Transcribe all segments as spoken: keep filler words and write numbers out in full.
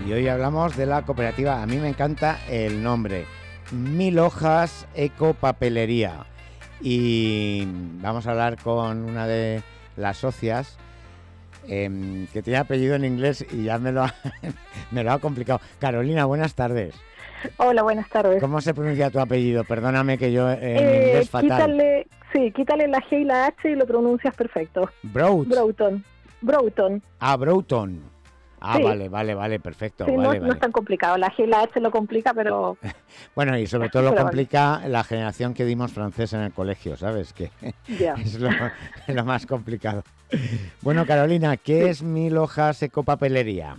Y hoy hablamos de la cooperativa, a mí me encanta el nombre, Mil Hojas Ecopapelería. Y vamos a hablar con una de las socias eh, que tiene apellido en inglés y ya me lo, ha, me lo ha complicado. Carolina, buenas tardes. Hola, buenas tardes. ¿Cómo se pronuncia tu apellido? Perdóname que yo en eh, inglés fatal. Quítale, sí, quítale la G y la H y lo pronuncias perfecto. Brout. Broughton. Broughton. Ah, Broughton. Ah, sí. vale, vale, vale, perfecto. Sí, vale, no, vale. no es tan complicado. La G y la H lo complica, pero... Bueno, y sobre todo lo complica vale. la generación que dimos francés en el colegio, ¿sabes? Que yeah. es lo, lo más complicado. Bueno, Carolina, ¿qué sí. es Mil Hojas Ecopapelería?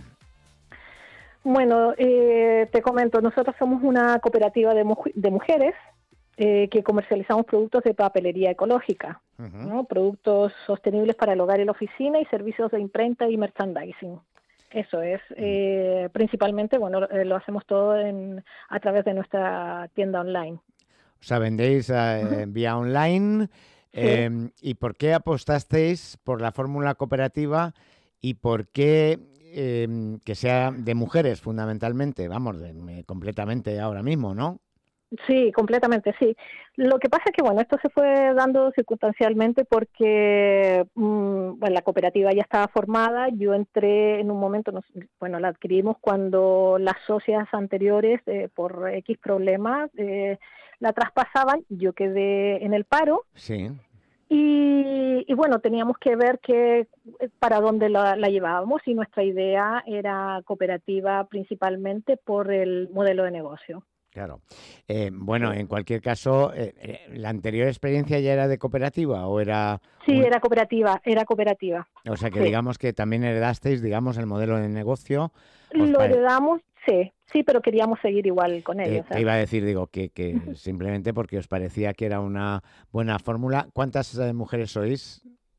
Bueno, eh, te comento, nosotros somos una cooperativa de, mu de mujeres eh, que comercializamos productos de papelería ecológica, uh-huh. ¿no? Productos sostenibles para el hogar y la oficina y servicios de imprenta y merchandising. Eso es, eh, principalmente, bueno, eh, lo hacemos todo en, a través de nuestra tienda online. O sea, vendéis eh, uh-huh. vía online. Sí. Eh, ¿Y por qué apostasteis por la fórmula cooperativa y por qué eh, que sea de mujeres fundamentalmente? Vamos, de, completamente ahora mismo, ¿no? Sí, completamente, sí. Lo que pasa es que, bueno, esto se fue dando circunstancialmente porque, mmm, bueno, la cooperativa ya estaba formada. Yo entré en un momento, nos, bueno, la adquirimos cuando las socias anteriores, eh, por X problemas, eh, la traspasaban. Yo quedé en el paro. Sí. Y, y bueno, teníamos que ver que, para dónde la, la llevábamos, y nuestra idea era cooperativa principalmente por el modelo de negocio. Claro. Eh, bueno, en cualquier caso, eh, ¿la anterior experiencia ya era de cooperativa o era...? Sí, un... era cooperativa, era cooperativa. O sea que sí. digamos que también heredasteis, digamos, el modelo de negocio. Lo pare... heredamos, sí, sí, pero queríamos seguir igual con ellos. Te, te iba a decir, digo, que, que simplemente porque os parecía que era una buena fórmula. ¿Cuántas eh, mujeres sois?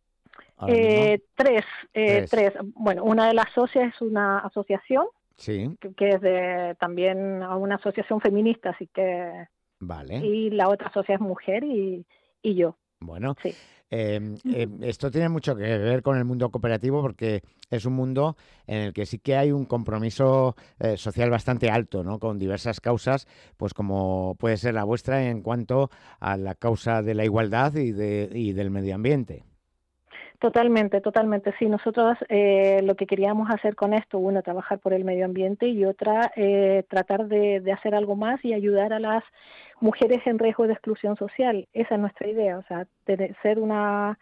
Eh, tres, eh, tres, tres. Bueno, una de las socias es una asociación. Sí. Que, que es de también una asociación feminista, así que... Vale. Y la otra socia es mujer y, y yo. Bueno, sí. eh, eh, esto tiene mucho que ver con el mundo cooperativo porque es un mundo en el que sí que hay un compromiso eh, social bastante alto, ¿no? Con diversas causas, pues como puede ser la vuestra en cuanto a la causa de la igualdad y, de, y del medio ambiente. Totalmente, totalmente. Sí, nosotros eh, lo que queríamos hacer con esto, una, trabajar por el medio ambiente y otra, eh, tratar de, de hacer algo más y ayudar a las mujeres en riesgo de exclusión social. Esa es nuestra idea, o sea, de ser una...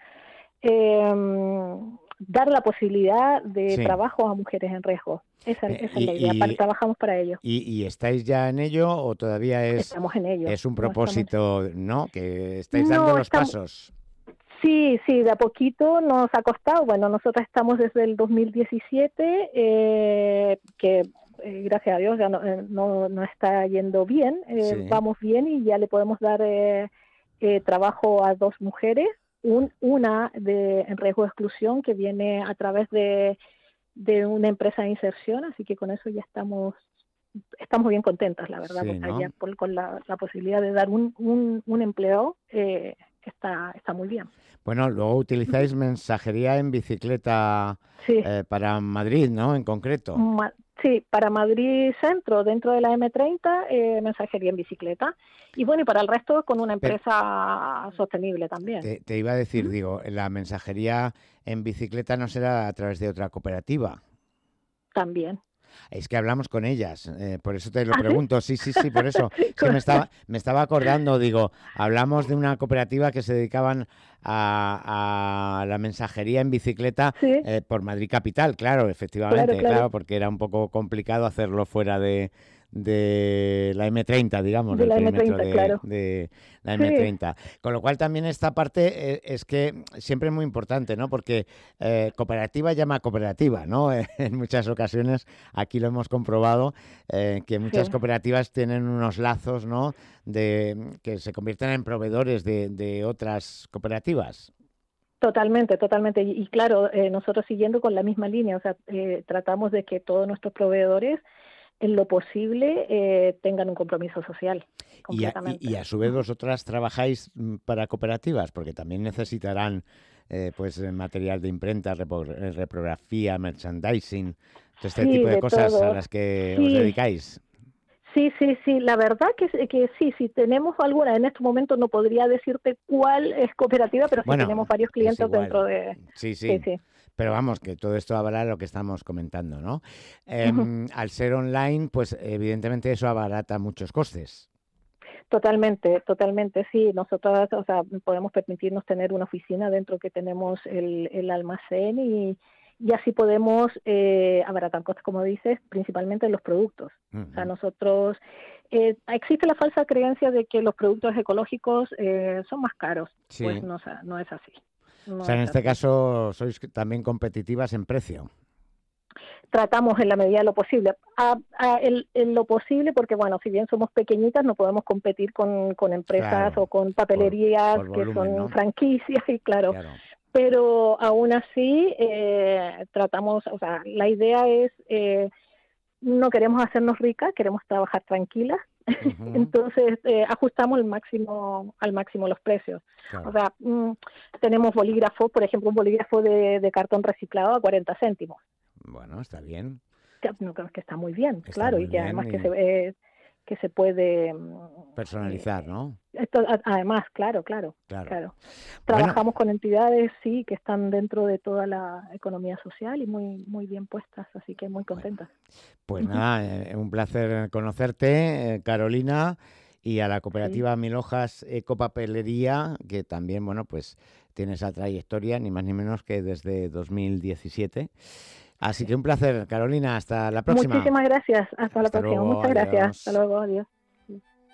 Eh, dar la posibilidad de sí. trabajo a mujeres en riesgo. Esa, esa es y, la idea, y, para, trabajamos para ello. Y, ¿Y estáis ya en ello o todavía es, estamos en ello. es un propósito, no, estamos... ¿no? Que estáis no, dando los estamos... pasos? Sí, sí, de a poquito nos ha costado. Bueno, nosotros estamos desde el dos mil diecisiete, eh, que eh, gracias a Dios ya no, eh, no, no está yendo bien, eh, sí. vamos bien y ya le podemos dar eh, eh, trabajo a dos mujeres, un, una de en riesgo de exclusión que viene a través de, de una empresa de inserción, así que con eso ya estamos estamos bien contentas, la verdad, sí, porque ¿no? ya por, con la, la posibilidad de dar un, un, un empleo eh, está, está muy bien. Bueno, luego utilizáis mensajería en bicicleta sí. eh, para Madrid, ¿no? En concreto. Ma sí, para Madrid Centro, dentro de la eme treinta, eh, mensajería en bicicleta. Y bueno, y para el resto con una empresa Pero, sostenible también. Te, te iba a decir, ¿Mm? digo, la mensajería en bicicleta no será a través de otra cooperativa. También. Es que hablamos con ellas, eh, por eso te lo ¿Ah, pregunto. Sí, sí, sí, por eso. Es que me estaba, me estaba acordando, digo, hablamos de una cooperativa que se dedicaban a, a la mensajería en bicicleta ¿Sí? eh, por Madrid Capital, claro, efectivamente, claro, claro. claro, porque era un poco complicado hacerlo fuera de, de la eme treinta, digamos, de del la perímetro eme treinta, de, claro. de la eme treinta. Sí. Con lo cual también esta parte eh, es que siempre es muy importante, ¿no? Porque eh, cooperativa llama a cooperativa, ¿no? En muchas ocasiones, aquí lo hemos comprobado, eh, que muchas sí. cooperativas tienen unos lazos, ¿no? De, que se convierten en proveedores de, de otras cooperativas. Totalmente, totalmente. Y, y claro, eh, nosotros siguiendo con la misma línea, o sea, eh, tratamos de que todos nuestros proveedores en lo posible eh, tengan un compromiso social. Y a, y, y a su vez vosotras trabajáis para cooperativas, porque también necesitarán eh, pues material de imprenta, repro, reprografía, merchandising, todo este Sí, tipo de de cosas a todo. las que os Sí, dedicáis. sí, sí, sí. La verdad que, que sí, sí tenemos alguna. En este momento no podría decirte cuál es cooperativa, pero sí Bueno, tenemos varios es clientes igual. dentro de... Sí, Sí, sí. sí. Pero vamos, que todo esto avala lo que estamos comentando, ¿no? Ujú. Em, al ser online, pues evidentemente eso abarata muchos costes. Totalmente, totalmente, sí. Nosotros, o sea, podemos permitirnos tener una oficina dentro que tenemos el, el almacén y, y así podemos eh, abaratar costes, como dices, principalmente en los productos. O sea, Ujú. nosotros, eh, existe la falsa creencia de que los productos ecológicos eh, son más caros. Pues Sí. no, o sea, no es así, O no sea, en es este así. caso sois también competitivas en precio. Tratamos en la medida de lo posible, a, a, en, en lo posible, porque bueno, si bien somos pequeñitas, no podemos competir con, con empresas Claro, o con por, papelerías por que volumen, son ¿no? franquicias y claro, Claro. pero aún así eh, tratamos, o sea, la idea es, eh, no queremos hacernos ricas, queremos trabajar tranquilas, Ujú. entonces eh, ajustamos al máximo, al máximo los precios. O Claro. sea, mm, tenemos bolígrafos, por ejemplo, un bolígrafo de, de cartón reciclado a cuarenta céntimos Bueno, está bien. que, no, que está muy bien, Está claro, muy y que bien además que y se ve que se puede personalizar, eh, ¿no? esto, además, claro, claro, Claro. claro. Bueno, Trabajamos con entidades, sí, que están dentro de toda la economía social y muy muy bien puestas, así que muy bueno. contentas. Pues Ujú. nada, eh, un placer conocerte, eh, Carolina, y a la Sí, cooperativa Mil Hojas Ecopapelería, que también, bueno, pues tiene esa trayectoria, ni más ni menos que desde dos mil diecisiete. Así sí. que un placer, Carolina, hasta la próxima. Muchísimas gracias. Hasta la Hasta próxima. luego, Muchas gracias. Hasta adiós. luego. Adiós.